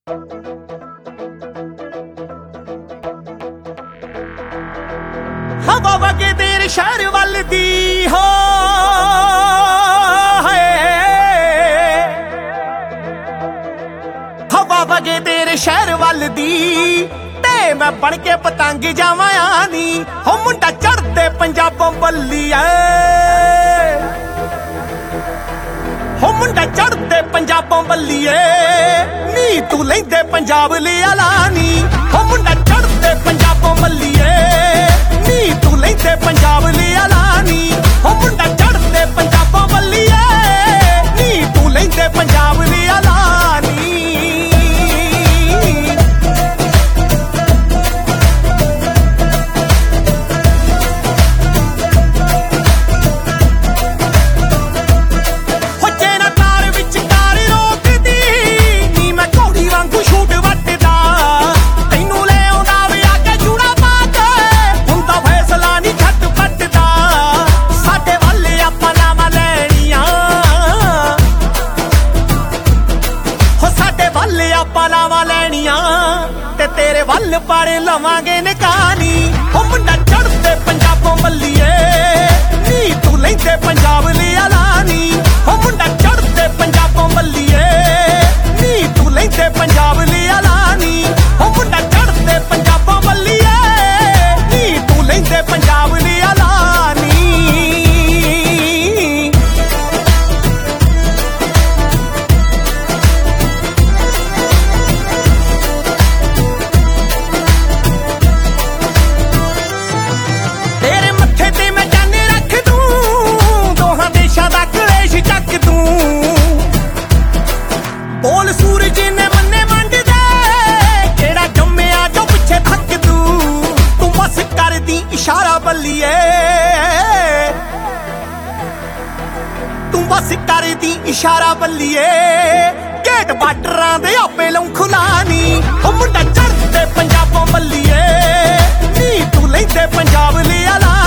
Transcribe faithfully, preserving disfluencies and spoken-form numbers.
ਹਵਾ ਵਗੇ ਤੇਰੇ ਸ਼ਹਿਰ ਵੱਲ ਦੀ ਹੋ ਹਵਾ ਵਗੇ ਤੇਰੇ ਸ਼ਹਿਰ ਵੱਲ ਦੀ ਤੇ ਮੈਂ ਬਣ ਕੇ ਪਤੰਗ ਜਾਵਾਂ ਆਨੀ ਹੋ ਮੁੰਡਾ ਚੜਦੇ ਪੰਜਾਬੋਂ ਬੱਲੀਏ ਹੋ ਮੁੰਡਾ ਚੜਦੇ ਪੰਜਾਬੋਂ ਬੱਲੀਏ ਨੀ ਤੂੰ ਲੈਂਦੇ ਪੰਜਾਬ ਲਈ ਐਲਾਨੀ ਹੋ ਮੁੰਡਾ ਚੜਦੇ ਪੰਜਾਬੋਂ ਬੱਲੀਏ ਨੀ ਤੂੰ ਲੈਂਦੇ ਪੰਜਾਬ ਲਈ ਐਲਾਨੀ ਹੋ ਮੁੰਡਾ ਚੜਦੇ ਪੰਜਾਬੋਂ ਬੱਲੀਏ ਨੀ ਤੂੰ ਲੈਂਦੇ ਪੰਜਾਬ ਲਈ ਐਲਾਨੀ ਪਾਲਾਵਾਂ ਲੈਣੀਆਂ ਤੇ ਤੇਰੇ ਵੱਲ ਪਾੜੇ ਲਵਾਂਗੇ ਨਿਕਾਨੀ ਹੋ ਮੁੰਡਾ ਚੜਦੇ ਪੰਜਾਬੋਂ ਬੱਲੀਏ ਨੀ ਤੂੰ ਲੈਂਦੇ ਪੰਜਾਬ ਲਈ ਐਲਾਨੀ ਹੋ ਮੁੰਡਾ ਚੜਦੇ ਪੰਜਾਬੋਂ ਬੱਲੀਏ ਨੀ ਤੂੰ ਲੈਂਦੇ ਪੰਜਾਬ ਲਈ ਐਲਾਨੀ ਹੋ ਮੁੰਡਾ ਚੜਦੇ ਪੰਜਾਬੋਂ ਬੱਲੀਏ ਨੀ ਤੂੰ ਲੈਂਦੇ ਪੰਜਾਬ ਲਈ ਐਲਾਨੀ ਬੋਲ ਸੂਰਜ ਨੇ ਮੰਨੇ ਮੰਡਦੇ ਕਿਹੜਾ ਜੰਮਿਆ ਜੋ ਪਿੱਛੇ ਥੱਕ ਤੂੰ ਤੂੰ ਬਸ ਕਰਦੀ ਇਸ਼ਾਰਾ ਬੱਲੀਏ ਤੂੰ ਬਸ ਕਰਦੀ ਇਸ਼ਾਰਾ ਬੱਲੀਏ ਗੇਟ ਬਾਰਡਰਾਂ ਦੇ ਆਪੇ ਲਉ ਖੁਲਾਨੀ ਉਹ ਮੁੰਡਾ ਚੜਦੇ ਪੰਜਾਬੋਂ ਬੱਲੀਏ ਨੀ ਤੂੰ ਲੈਂਦੇ ਪੰਜਾਬ ਲਈ ਐਲਾਨੀ